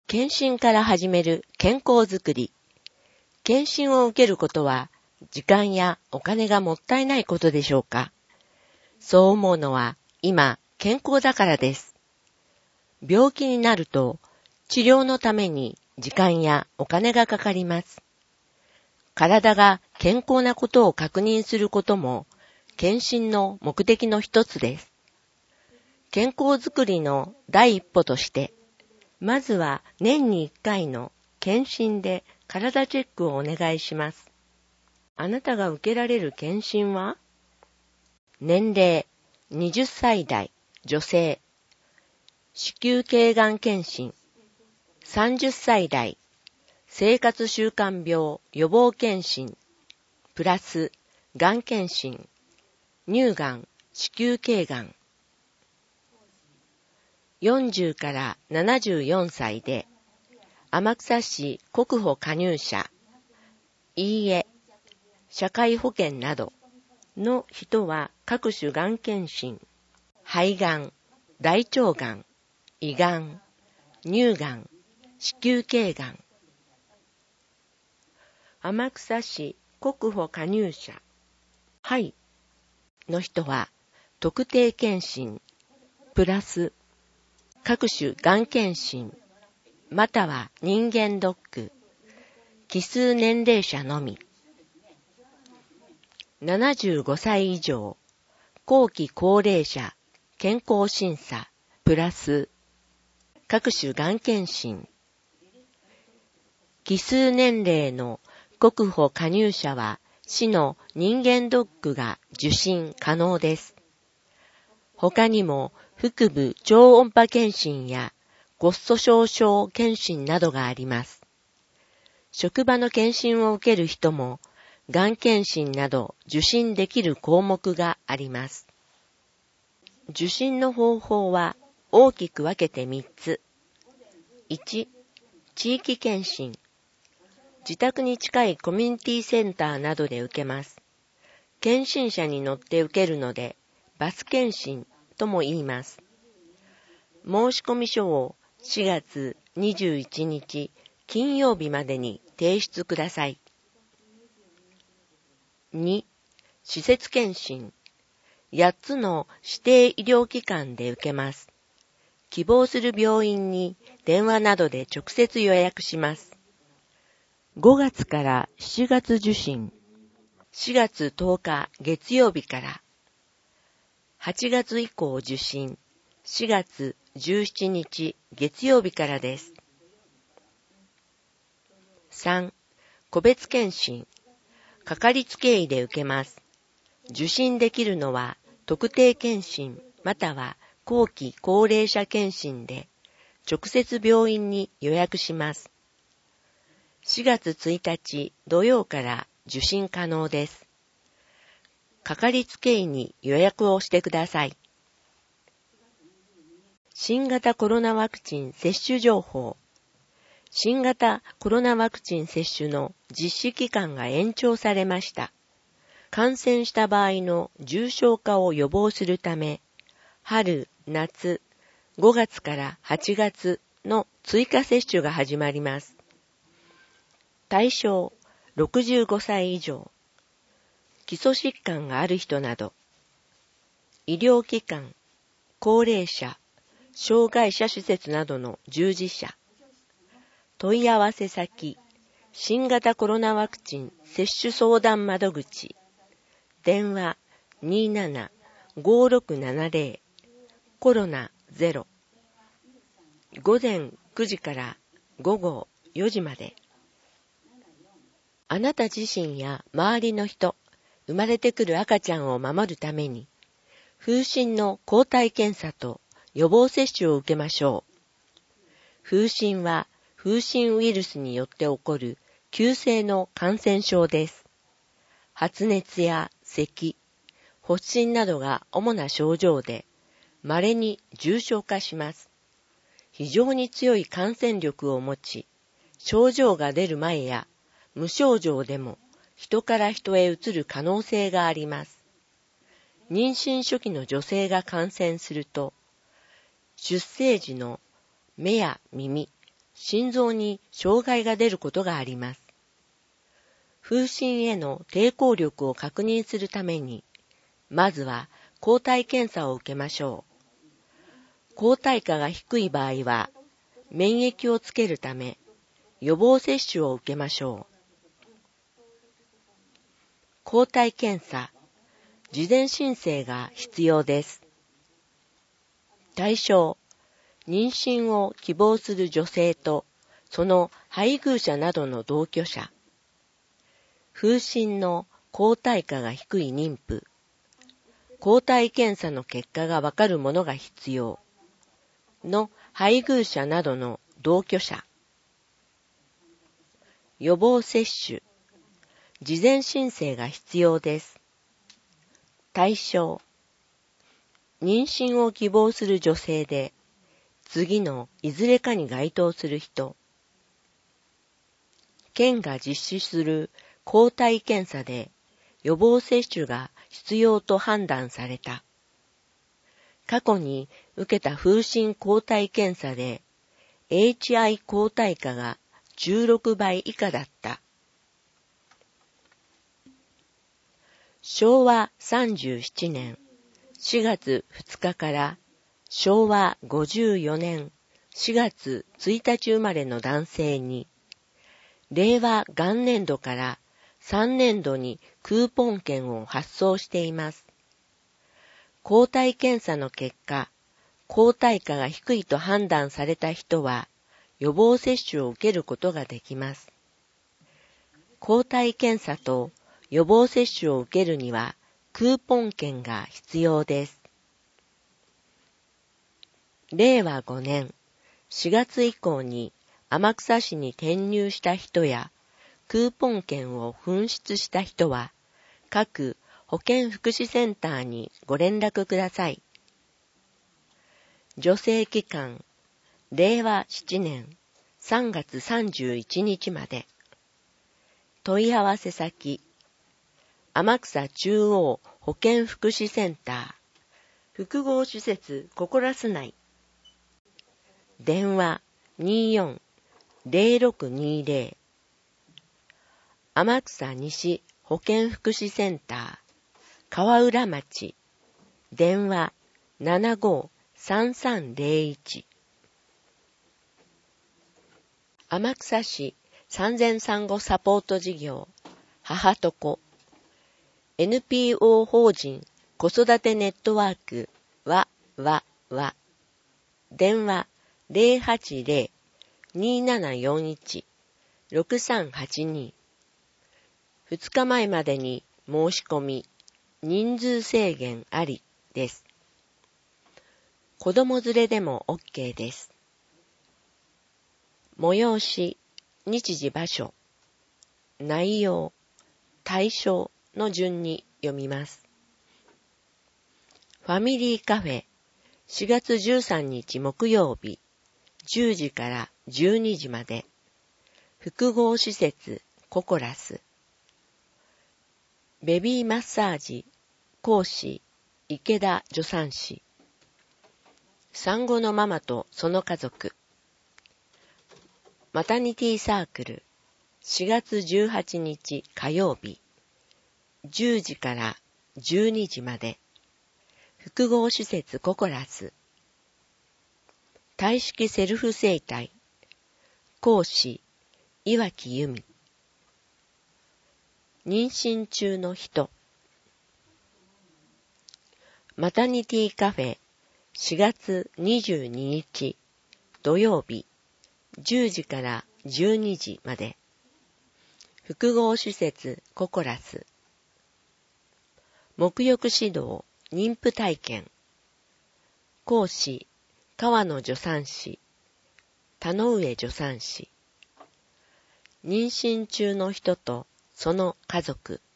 検診から始める健康づくり。検診を受けることは時間やお金がもったいないことでしょうか。そう思うのは今健康だからです。病気になると治療のために時間やお金がかかります。体が健康なことを確認することも検診の目的の一つです。健康づくりの第一歩として、まずは年に1回の検診で体チェックをお願いします。あなたが受けられる検診は？年齢20歳代女性、子宮頸がん検診。30歳代生活習慣病予防検診プラスがん検診、乳がん、子宮頸がん。40から74歳で天草市国保加入者、いいえ、社会保険などの人は各種がん検診、肺がん、大腸がん、胃がん、乳がん、子宮頸がん。天草市国保加入者、はいの人は特定検診、プラス各種がん検診、または人間ドック、奇数年齢者のみ。75歳以上、後期高齢者、健康審査、プラス各種がん検診。奇数年齢の国保加入者は市の人間ドックが受診可能です。他にも腹部超音波検診や骨粗鬆症検診などがあります。職場の検診を受ける人もがん検診など受診できる項目があります。受診の方法は大きく分けて3つ。1、地域検診。自宅に近いコミュニティセンターなどで受けます。検診車に乗って受けるので、バス検診とも言います。申込書を4月21日金曜日までに提出ください。2、施設検診。8つの指定医療機関で受けます。希望する病院に電話などで直接予約します。5月から7月受診。4月10日月曜日から。8月以降受診。4月17日月曜日からです。3、個別検診。かかりつけ医で受けます。受診できるのは特定検診または後期高齢者検診で直接病院に予約します。4月1日土曜から受診可能です。かかりつけ医に予約をしてください。新型コロナワクチン接種情報。新型コロナワクチン接種の実施期間が延長されました。感染した場合の重症化を予防するため、春、夏、5月から8月の追加接種が始まります。対象、65歳以上、基礎疾患がある人など、医療機関、高齢者、障害者施設などの従事者、問い合わせ先、新型コロナワクチン接種相談窓口、電話 27-5670 コロナ0、午前9時から午後4時まで。あなた自身や周りの人、生まれてくる赤ちゃんを守るために、風疹の抗体検査と予防接種を受けましょう。風疹は風疹ウイルスによって起こる急性の感染症です。発熱や咳、発疹などが主な症状で、稀に重症化します。非常に強い感染力を持ち、症状が出る前や無症状でも人から人へ移る可能性があります。妊娠初期の女性が感染すると、出生時の目や耳、 心臓に障害が出ることがあります。風疹への抵抗力を確認するために、まずは抗体検査を受けましょう。抗体価が低い場合は、免疫をつけるため、予防接種を受けましょう。抗体検査、事前申請が必要です。対象、妊娠を希望する女性と、その配偶者などの同居者、風疹の抗体価が低い妊婦、抗体検査の結果がわかるものが必要の配偶者などの同居者、予防接種、事前申請が必要です。対象、妊娠を希望する女性で、次のいずれかに該当する人、県が実施する抗体検査で予防接種が必要と判断された。過去に受けた風疹抗体検査で HI 抗体価が16倍以下だった。昭和37年4月2日から昭和54年4月1日生まれの男性に、令和元年度から3年度にクーポン券を発送しています。抗体検査の結果、抗体価が低いと判断された人は、予防接種を受けることができます。抗体検査と予防接種を受けるには、クーポン券が必要です。令和5年4月以降に天草市に転入した人や、クーポン券を紛失した人は、各保健福祉センターにご連絡ください。助成期間、令和7年3月31日まで。問い合わせ先、天草中央保健福祉センター、複合施設ココラス内。電話24-0620。天草西保健福祉センター、川浦町。電話75-3301。天草市産前産後サポート事業、母と子。NPO 法人子育てネットワークわ。電話080-2741-6382。2日前までに申し込み、人数制限ありです。子供連れでも OK です。催し、日時場所、内容、対象の順に読みます。ファミリーカフェ、4月13日木曜日、10時から12時まで。複合施設ココラス。ベビーマッサージ、講師、池田助産師。産後のママとその家族。マタニティサークル、4月18日火曜日、10時から12時まで。複合施設ココラス。体式セルフ整体。講師、岩木由美。妊娠中の人。マタニティカフェ、4月22日土曜日、10時から12時まで。複合施設ココラス。沐浴指導、妊婦体験。講師、川野助産師、田上助産師。妊娠中の人とその家族。